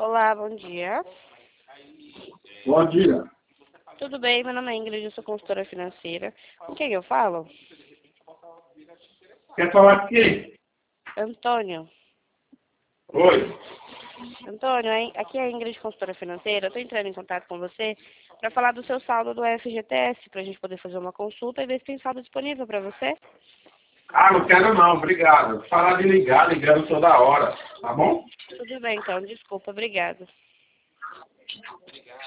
Olá, bom dia. Bom dia. Tudo bem? Meu nome é Ingrid, eu sou consultora financeira. Com quem eu falo? Quer falar com quem? Antônio. Oi. Antônio, aqui é a Ingrid, consultora financeira. Eu estou entrando em contato com você para falar do seu saldo do FGTS, para a gente poder fazer uma consulta e ver se tem saldo disponível para você. Ah, não quero não, obrigado. Falar de ligar, ligando toda hora, tá bom? Tudo bem, então. Desculpa, obrigada.